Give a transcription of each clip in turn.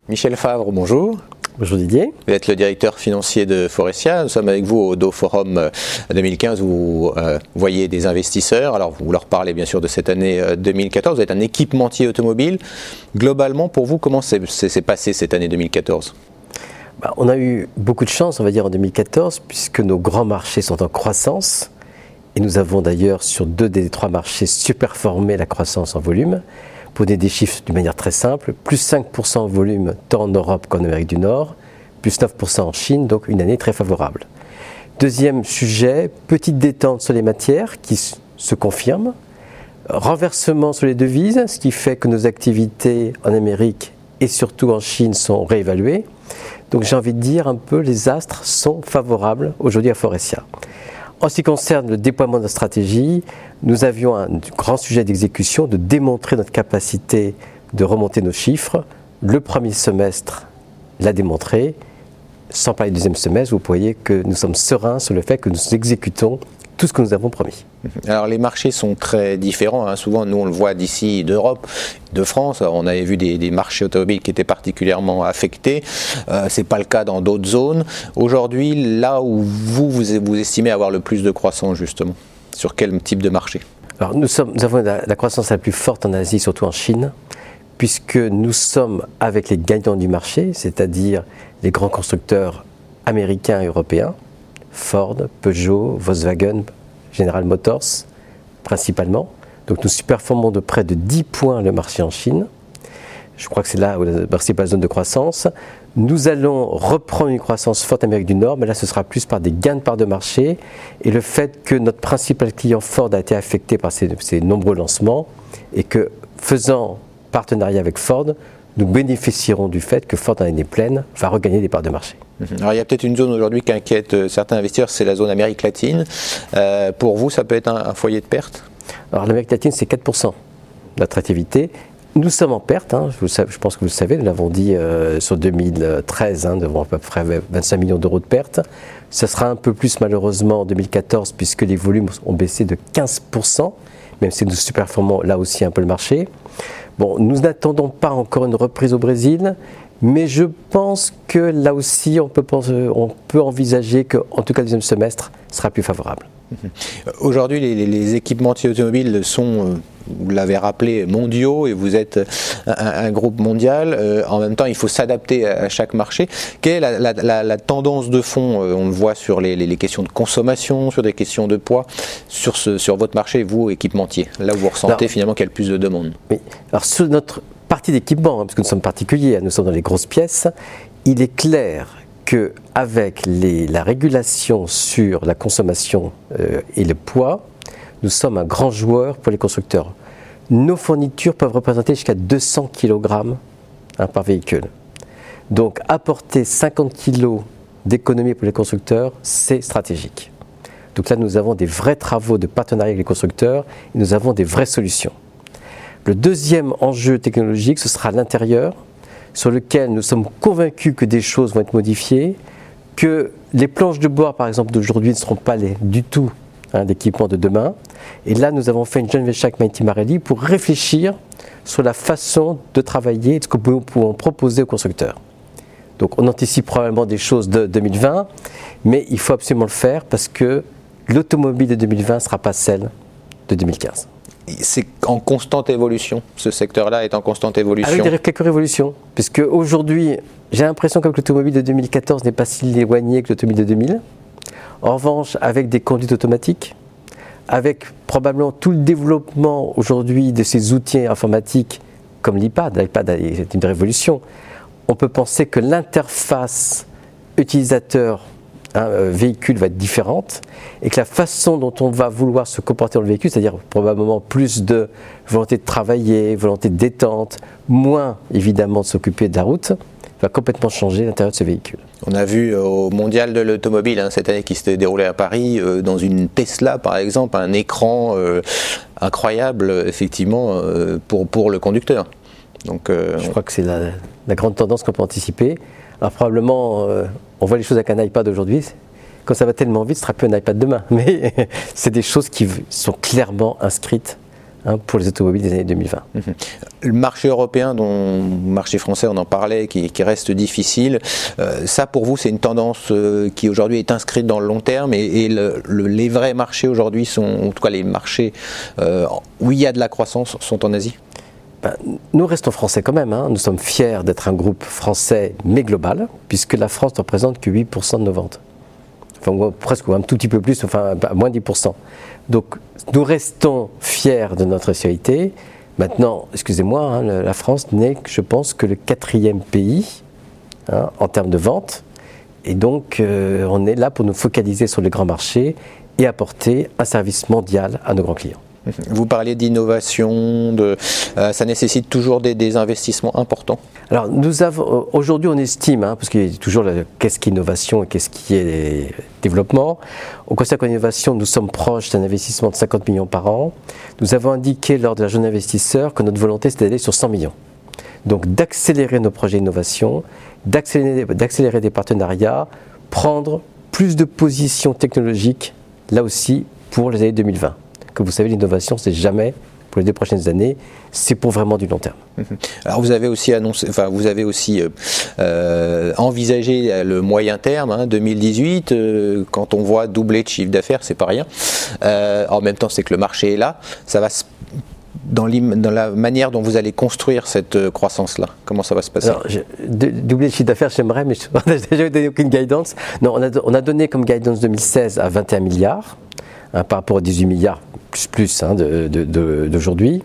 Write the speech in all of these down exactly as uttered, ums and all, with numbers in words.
Michel Favre, bonjour. Bonjour Didier. Vous êtes le directeur financier de Faurecia. Nous sommes avec vous au Do Forum deux mille quinze où vous euh, voyez des investisseurs. Alors vous leur parlez bien sûr de cette année deux mille quatorze. Vous êtes un équipementier automobile. Globalement, pour vous, comment s'est, s'est passé cette année deux mille quatorze ? Bah, on a eu beaucoup de chance, on va dire, en deux mille quatorze, puisque nos grands marchés sont en croissance. Et nous avons d'ailleurs, sur deux des trois marchés, surperformé la croissance en volume. Pour donner des chiffres d'une manière très simple, plus cinq pour cent en volume tant en Europe qu'en Amérique du Nord, plus neuf pour cent en Chine, donc une année très favorable. Deuxième sujet, petite détente sur les matières qui se confirme. Renversement sur les devises, ce qui fait que nos activités en Amérique et surtout en Chine sont réévaluées. Donc j'ai envie de dire un peu, les astres sont favorables aujourd'hui à Faurecia. En ce qui concerne le déploiement de notre stratégie, nous avions un grand sujet d'exécution, de démontrer notre capacité de remonter nos chiffres. Le premier semestre l'a démontré. Sans parler du deuxième semestre, vous voyez que nous sommes sereins sur le fait que nous exécutons tout ce que nous avons promis. Alors les marchés sont très différents, hein. Souvent nous on le voit d'ici d'Europe, de France, on avait vu des, des marchés automobiles qui étaient particulièrement affectés, euh, c'est pas le cas dans d'autres zones. Aujourd'hui, là où vous, vous vous estimez avoir le plus de croissance justement, sur quel type de marché ? Alors nous, sommes, nous avons la, la croissance la plus forte en Asie, surtout en Chine, puisque nous sommes avec les gagnants du marché, c'est-à-dire les grands constructeurs américains et européens, Ford, Peugeot, Volkswagen, General Motors, principalement. Donc nous surperformons de près de dix points le marché en Chine. Je crois que c'est là où la principale zone de croissance. Nous allons reprendre une croissance forte en Amérique du Nord, mais là ce sera plus par des gains de part de marché et le fait que notre principal client Ford a été affecté par ces, ces nombreux lancements et que faisant partenariat avec Ford, nous bénéficierons du fait que Ford en année pleine va regagner des parts de marché. Alors il y a peut-être une zone aujourd'hui qui inquiète certains investisseurs, c'est la zone Amérique latine. Euh, pour vous, ça peut être un, un foyer de perte ? Alors l'Amérique latine, c'est quatre pour cent d'attractivité. Nous sommes en perte, hein, je, vous, je pense que vous le savez, nous l'avons dit euh, sur deux mille treize, hein, nous avons à peu près vingt-cinq millions d'euros de pertes. Ce sera un peu plus malheureusement en deux mille quatorze puisque les volumes ont baissé de quinze pour cent, même si nous surperformons là aussi un peu le marché. Bon, nous n'attendons pas encore une reprise au Brésil, mais je pense que là aussi, on peut, penser, on peut envisager que, en tout cas, le deuxième semestre sera plus favorable. Aujourd'hui, les, les équipementiers automobiles sont, vous l'avez rappelé, mondiaux et vous êtes un, un groupe mondial. Euh, en même temps, il faut s'adapter à chaque marché. Quelle est la, la, la, la tendance de fond ? On le voit sur les, les, les questions de consommation, sur des questions de poids, sur, ce, sur votre marché, vous, équipementiers, là où vous ressentez alors, finalement qu'il y a le plus de demandes. Oui. Alors, sur notre partie d'équipement, hein, parce que nous sommes particuliers, nous sommes dans les grosses pièces, il est clair qu'avec la régulation sur la consommation euh, et le poids, nous sommes un grand joueur pour les constructeurs. Nos fournitures peuvent représenter jusqu'à deux cents kilogrammes hein, par véhicule. Donc apporter cinquante kilos d'économie pour les constructeurs, c'est stratégique. Donc là, nous avons des vrais travaux de partenariat avec les constructeurs et nous avons des vraies solutions. Le deuxième enjeu technologique, ce sera l'intérieur, sur lequel nous sommes convaincus que des choses vont être modifiées, que les planches de bois, par exemple, d'aujourd'hui ne seront pas les, du tout hein, d'équipement de demain. Et là, nous avons fait une joint venture avec Mighty Marelli pour réfléchir sur la façon de travailler et de ce que nous pouvons proposer aux constructeurs. Donc, on anticipe probablement des choses de deux mille vingt, mais il faut absolument le faire parce que l'automobile de deux mille vingt ne sera pas celle de deux mille quinze. C'est en constante évolution, ce secteur-là est en constante évolution. Avec quelques révolutions, puisque aujourd'hui, j'ai l'impression que l'automobile de deux mille quatorze n'est pas si éloigné que l'automobile de deux mille. En revanche, avec des conduites automatiques, avec probablement tout le développement aujourd'hui de ces outils informatiques comme l'iPad, l'iPad est une révolution, on peut penser que l'interface utilisateur Un euh, véhicule va être différente et que la façon dont on va vouloir se comporter dans le véhicule, c'est-à-dire probablement plus de volonté de travailler, volonté de détente, moins évidemment de s'occuper de la route, va complètement changer l'intérieur de ce véhicule. On a vu au Mondial de l'automobile hein, cette année qui s'était déroulé à Paris, euh, dans une Tesla par exemple, un écran euh, incroyable effectivement euh, pour, pour le conducteur. Donc, euh, Je crois que c'est la, la grande tendance qu'on peut anticiper. Alors probablement, euh, on voit les choses avec un iPad aujourd'hui, quand ça va tellement vite, ce ne sera plus un iPad demain. Mais c'est des choses qui sont clairement inscrites hein, pour les automobiles des années deux mille vingt. Mmh. Le marché européen, dont le marché français, on en parlait, qui, qui reste difficile, euh, ça pour vous c'est une tendance euh, qui aujourd'hui est inscrite dans le long terme et, et le, le, les vrais marchés aujourd'hui sont, en tout cas les marchés euh, où il y a de la croissance, sont en Asie? Ben, nous restons français quand même, hein. Nous sommes fiers d'être un groupe français mais global, puisque la France ne représente que huit pour cent de nos ventes. Enfin, presque un tout petit peu plus, enfin moins dix pour cent. Donc nous restons fiers de notre spécialité. Maintenant, excusez-moi, hein, la France n'est, je pense, que le quatrième pays hein, en termes de vente. Et donc euh, on est là pour nous focaliser sur les grands marchés et apporter un service mondial à nos grands clients. Vous parliez d'innovation, de, euh, ça nécessite toujours des, des investissements importants. Alors nous avons, aujourd'hui on estime, hein, parce qu'il y a toujours le, qu'est-ce qui est innovation et qu'est-ce qui est développement. On considère qu'en innovation nous sommes proches d'un investissement de cinquante millions par an. Nous avons indiqué lors de la journée investisseur que notre volonté c'est d'aller sur cent millions. Donc d'accélérer nos projets d'innovation, d'accélérer, d'accélérer des partenariats, prendre plus de positions technologiques, là aussi pour les années deux mille vingt. Que vous savez, l'innovation, c'est jamais pour les deux prochaines années, c'est pour vraiment du long terme. Alors vous avez aussi annoncé, enfin vous avez aussi euh, euh, envisagé le moyen terme, hein, deux mille dix-huit. Euh, quand on voit doubler de chiffre d'affaires, c'est pas rien. Euh, en même temps, c'est que le marché est là. Ça va se Dans, dans la manière dont vous allez construire cette croissance-là, comment ça va se passer? Alors, je, de, doubler le chiffre d'affaires, j'aimerais, mais je n'ai déjà donné aucune guidance. Non, on a, on a donné comme guidance deux mille seize à vingt et un milliards, hein, par rapport aux dix-huit milliards plus plus hein, de, de, de, d'aujourd'hui.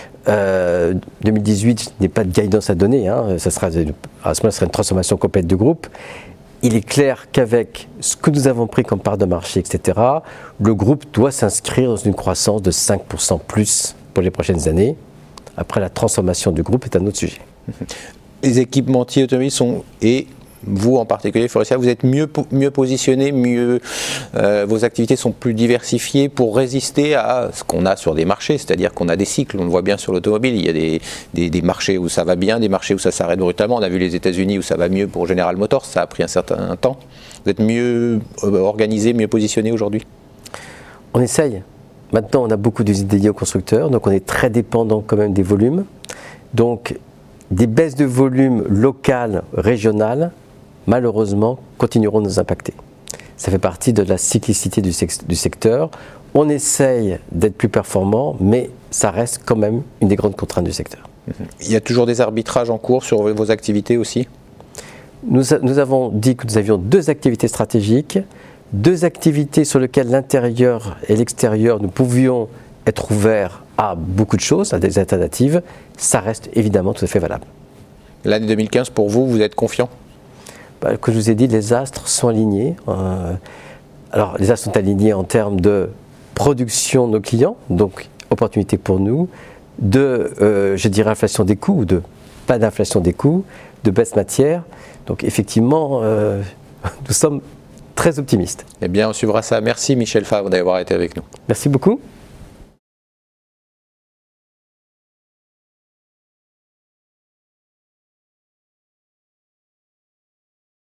Euh, deux mille dix-huit, je n'ai pas de guidance à donner, hein, ça sera, à ce moment-là, ce sera une transformation complète du groupe. Il est clair qu'avec ce que nous avons pris comme part de marché, et cetera, le groupe doit s'inscrire dans une croissance de cinq pour cent plus pour les prochaines années. Après, la transformation du groupe est un autre sujet. Les équipementiers automobiles sont, et vous en particulier, Faurecia, vous êtes mieux, mieux positionnés, mieux, euh, vos activités sont plus diversifiées pour résister à ce qu'on a sur des marchés, c'est-à-dire qu'on a des cycles, on le voit bien sur l'automobile, il y a des, des, des marchés où ça va bien, des marchés où ça s'arrête brutalement. On a vu les États-Unis où ça va mieux pour General Motors, ça a pris un certain temps. Vous êtes mieux organisé, mieux positionné aujourd'hui? On essaye. Maintenant, on a beaucoup d'usines dédiées aux constructeurs, donc on est très dépendant quand même des volumes. Donc, des baisses de volume locales, régionales, malheureusement, continueront de nous impacter. Ça fait partie de la cyclicité du, sec- du secteur. On essaye d'être plus performant, mais ça reste quand même une des grandes contraintes du secteur. Il y a toujours des arbitrages en cours sur vos activités aussi? Nous, a, nous avons dit que nous avions deux activités stratégiques, deux activités sur lesquelles l'intérieur et l'extérieur, nous pouvions être ouverts à beaucoup de choses, à des alternatives. Ça reste évidemment tout à fait valable. L'année deux mille quinze, pour vous, vous êtes confiant? Bah, comme je vous ai dit, les astres sont alignés. Euh, alors, les astres sont alignés en termes de production de nos clients, donc opportunité pour nous, de, euh, je dirais, inflation des coûts, ou de pas d'inflation des coûts, de baisse matière. Donc, effectivement, euh, nous sommes très optimistes. Eh bien, on suivra ça. Merci Michel Favre d'avoir été avec nous. Merci beaucoup.